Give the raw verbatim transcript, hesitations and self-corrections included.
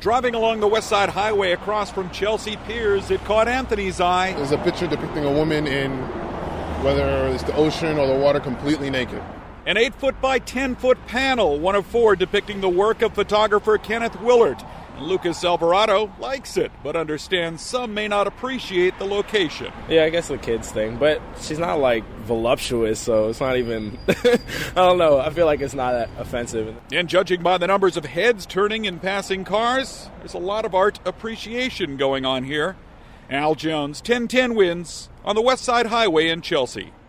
Driving along the West Side Highway across from Chelsea Piers, it caught Anthony's eye. There's a picture depicting a woman in, whether it's the ocean or the water, completely naked. An eight foot by ten foot panel, one of four depicting the work of photographer Kenneth Willard. Lucas Alvarado likes it, but understands some may not appreciate the location. Yeah, I guess the kids thing, but she's not, like, voluptuous, so it's not even, I don't know, I feel like it's not that offensive. And judging by the numbers of heads turning and passing cars, there's a lot of art appreciation going on here. Al Jones, ten ten wins on the West Side Highway in Chelsea.